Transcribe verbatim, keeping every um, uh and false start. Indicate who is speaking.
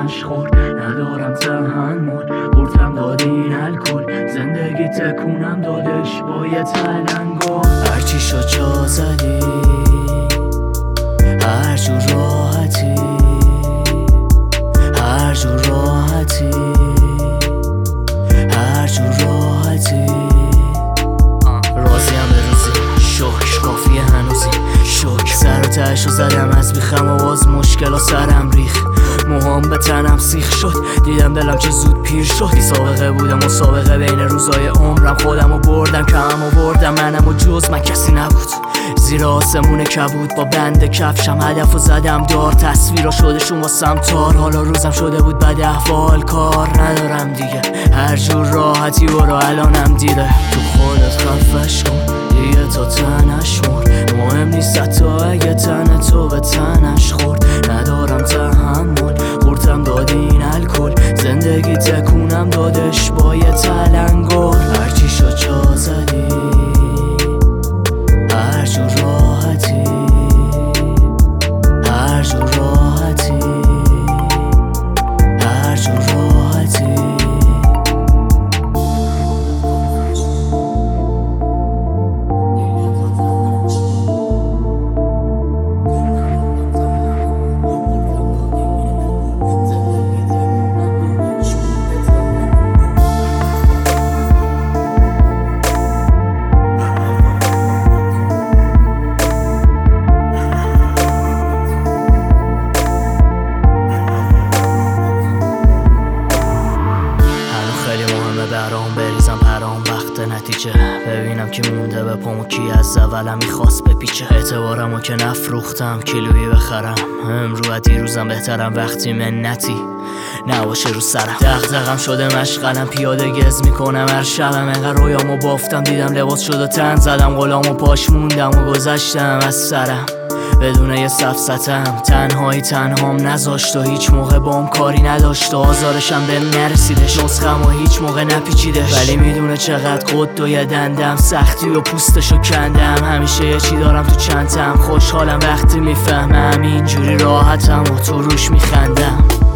Speaker 1: تنش خورد، ندارم تحمل، بردم داد این الکل، زندگی تکونم دادش با یه تلنگل. هرچی شد جا زدی، هر جور راحتی، هر جور راحتی، هر جور راحتی. راضیم به روزی، شکر کافیه هنوزی، شکر سر و تهشو زدم از بیخم و باز مشکل و سرم ریخ، موهام به تنم سیخ شد، دیدم دلم چه زود پیر شد. بی سابقه بودم مسابقه بین روزای عمرم، خودم و بردم کمم و بردم منم و جز من کسی نبود، زیر آسمون کبود با بند کفشم هدف و زدم دار، تصویرا شدشون واسم تار، حالا روزم شده بود بد احوال، کار ندارم دیگه، هر جور راحتی برو الانم دیره، تو خودت خفش کن دیگه تا تنش مرد، مهم نیست حتی اگه تن تو به تنش خورد، ندارم تحمل، بردم داد این الکل، زندگی تکونم دادش با یه تلنگل. هرچی شد جا زدی، هر جور راحتی، هر جور راحتی، هر جور راحتی. برام بریزم پرام وقت نتیجه، ببینم کی مونده به پامو کی از اولم میخواست بپیچه، اعتبارمو که نفروختم کیلویی بخرم، امرو از دیروزم بهترم وقتی منتی نباشه رو سرم، دغدغم شده مشغلم پیاده گز میکنم هر شبم، انقدر رویامو بافتم دیدم لباس شد و تن زدم، غلامو پاش موندم و گذشتم از سرم بدون یه سفستم، تنهایی تنهام نذاشت و هیچ موقع بام کاری نداشت و آزارشم بهم نرسیدش، نسخم و هیچ موقع نپیچیدش، ولی میدونه چقدر قد و یه دندم، سختی و پوستشو کندم، همیشه یه چی دارم تو چندم، خوشحالم وقتی میفهمم اینجوری راحتم و تو روش میخندم.